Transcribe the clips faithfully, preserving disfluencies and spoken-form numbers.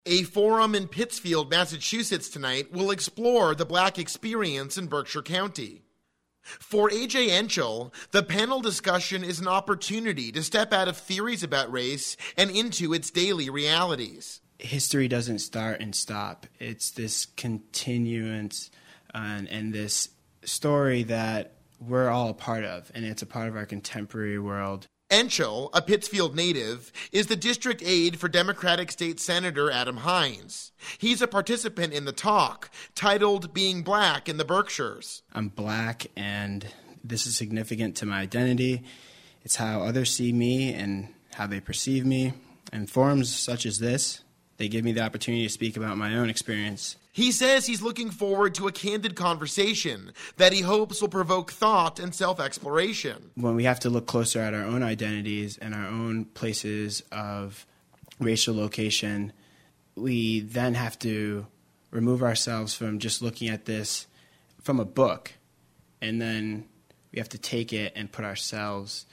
A forum in Pittsfield, Massachusetts tonight will explore the Black experience in Berkshire County. For A J Enchel, the panel discussion is an opportunity to step out of theories about race and into its daily realities. History doesn't start and stop. It's this continuance and, and this story that we're all a part of, and it's a part of our contemporary world. Enchel, a Pittsfield native, is the district aide for Democratic State Senator Adam Hines. He's a participant in the talk, titled Being Black in the Berkshires. I'm black, and this is significant to my identity. It's how others see me and how they perceive me. And forums such as this, they give me the opportunity to speak about my own experience. He says he's looking forward to a candid conversation that he hopes will provoke thought and self-exploration. When we have to look closer at our own identities and our own places of racial location, we then have to remove ourselves from just looking at this from a book, and then we have to take it and put ourselves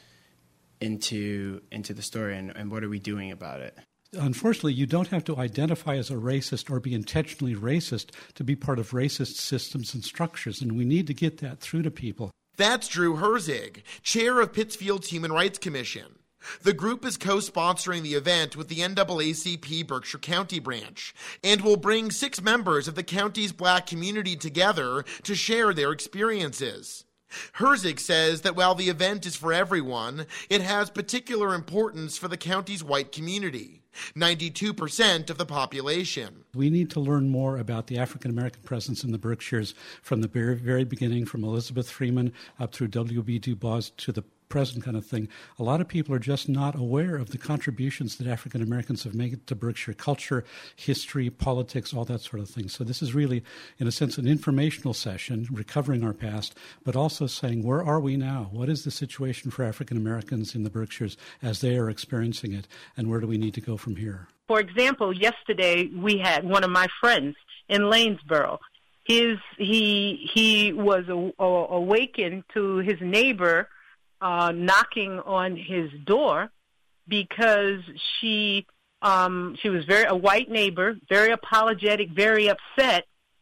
into into the story, and, and what are we doing about it? Unfortunately, you don't have to identify as a racist or be intentionally racist to be part of racist systems and structures, and we need to get that through to people. That's Drew Herzig, chair of Pittsfield's Human Rights Commission. The group is co-sponsoring the event with the N double A C P Berkshire County branch and will bring six members of the county's Black community together to share their experiences. Herzig says that while the event is for everyone, it has particular importance for the county's white community, ninety-two percent of the population. We need to learn more about the African-American presence in the Berkshires from the very, very beginning, from Elizabeth Freeman up through W B Du Bois to the present kind of thing. A lot of people are just not aware of the contributions that African Americans have made to Berkshire culture, history, politics, all that sort of thing. So this is really, in a sense, an informational session, recovering our past, but also saying, where are we now? What is the situation for African Americans in the Berkshires as they are experiencing it, and where do we need to go from here? For example, yesterday we had one of my friends in Lanesboro. His he he was a, a, awakened to his neighbor Uh, knocking on his door because she um, she was very a white neighbor, very apologetic, very upset,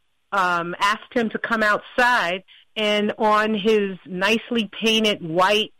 um, asked him to come outside, and on his nicely painted white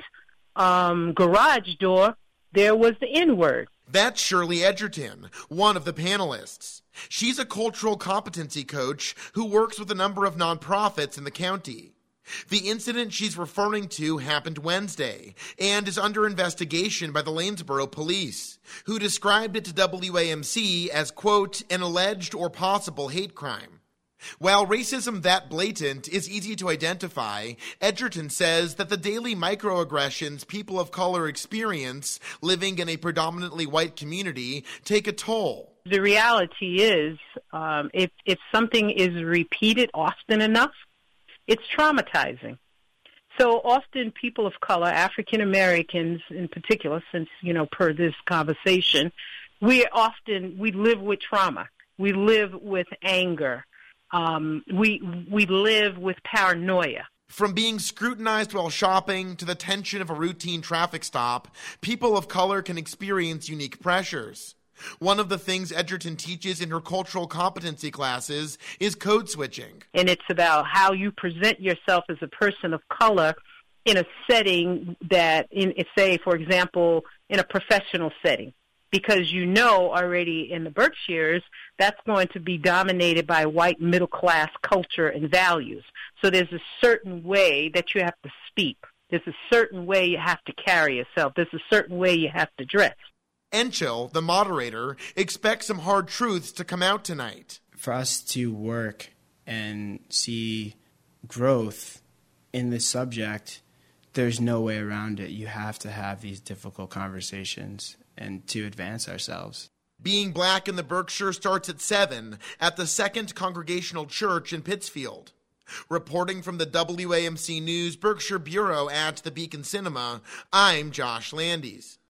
um, garage door, there was the N-word. That's Shirley Edgerton, one of the panelists. She's a cultural competency coach who works with a number of nonprofits in the county. The incident she's referring to happened Wednesday and is under investigation by the Lanesboro police, who described it to W A M C as, quote, an alleged or possible hate crime. While racism that blatant is easy to identify, Edgerton says that the daily microaggressions people of color experience living in a predominantly white community take a toll. The reality is, um, if, if something is repeated often enough, it's traumatizing. So often people of color, African Americans in particular, since, you know, per this conversation, we often, we live with trauma. We live with anger. Um, we we live with paranoia. From being scrutinized while shopping to the tension of a routine traffic stop, people of color can experience unique pressures. One of the things Edgerton teaches in her cultural competency classes is code switching. And it's about how you present yourself as a person of color in a setting that, in say, for example, in a professional setting. Because you know already in the Berkshires, that's going to be dominated by white middle-class culture and values. So there's a certain way that you have to speak. There's a certain way you have to carry yourself. There's a certain way you have to dress. Enchel, the moderator, expects some hard truths to come out tonight. For us to work and see growth in this subject, there's no way around it. You have to have these difficult conversations and to advance ourselves. Being Black in the Berkshire starts at seven at the Second Congregational Church in Pittsfield. Reporting from the W A M C News Berkshire Bureau at the Beacon Cinema, I'm Josh Landis.